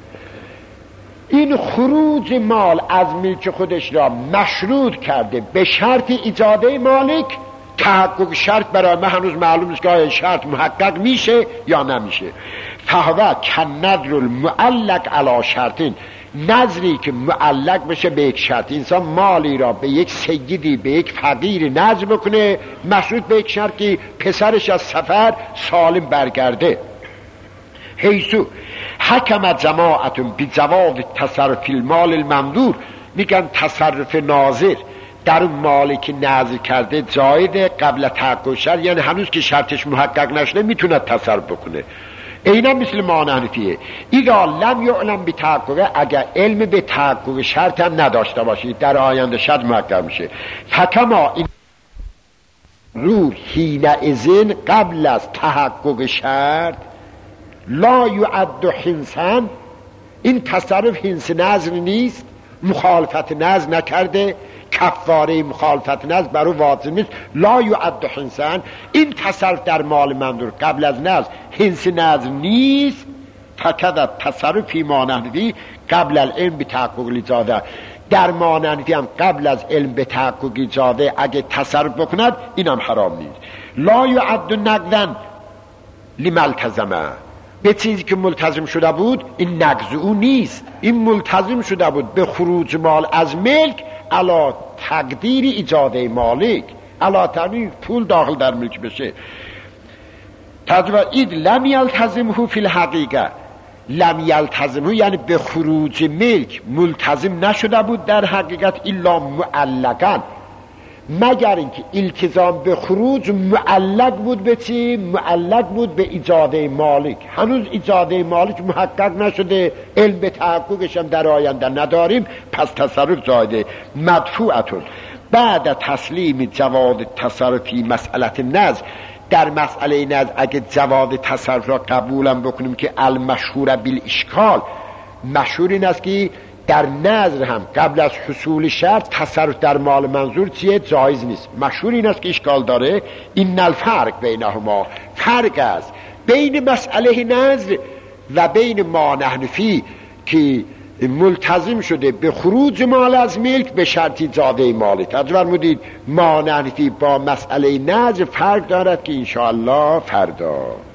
این خروج مال از ملک خودش را مشروط کرده به شرط ایجاده مالک، تحقق شرط برای من هنوز معلوم نیست که آیا شرط محقق میشه یا نمیشه. فهو کالنذر المعلق علی شرطین، نظری که معلق بشه به یک شرط. انسان مالی را به یک سیدی، به یک فقیر نذر بکنه مشروط به یک شرط که پسرش از سفر سالم برگرده. حیثو حکم جماعتون بی جواز تصرف المال الممدور، میگن تصرف ناظر در اون مالی که نذر کرده جایده قبل تحقق شرط، یعنی هنوز که شرطش محقق نشده میتونه تصرف بکنه. اینا مثل ما حنفیه، اذا لم یعلم بتحقق، اگر علم به تحقق شرط هم نداشته باشید در آینده شرط محقق میشه. فکما این رو حین اذن قبل از تحقق شرط لا یعد حنسا، این تصرف حنس نذر نیست، مخالفت نذر نکرده، کفاره مخالفت نذر برای واجب نیست. لا یعد حنسا، این تصرف در مال ممدور قبل از نذر حنس نذر نیست. فقط تصرف فی مانندی قبل العلم به تحقق الاجاده، در مانندی هم قبل از علم به تحقق اجاده اگه تصرف بکند اینم حرام نیست. لا یعد نقدا لملتزمه، به چیزی که ملتزم شده بود این نقض او نیست، این ملتزم شده بود به خروج مال از ملک علا تقدیر ایجاده مالک، علا تقدیر پول داخل در ملک بشه. ترجمه اید لم یلتزمه فی الحقیقه، لم یلتزمه یعنی به خروج ملک ملتزم نشده بود در حقیقت الا معلقا، مگر اینکه التزام به خروج معلق بود به چی؟ معلق بود به ایجاده مالک، هنوز ایجاده مالک محقق نشده، علم به تحققش هم در آینده نداریم، پس تصرف زایده. مدفوعتون بعد تسلیم جواد تصرفی مسئله نذر، در مسئله نذر اگه جواد تصرف را قبولم بکنیم که المشهور بالاشکال، مشهور این است که در نظر هم قبل از حصول شرط تصرف در مال منظور چیه؟ جایز نیست. مشهور این است که اشکال داره این الفرق بینهما، فرق است بین مسئله نظر و بین ما نحن فی که ملتزم شده به خروج مال از ملک به شرطی زاده مال. توجه فرمودید ما نحن فی با مسئله نظر فرق دارد که انشاءالله فردا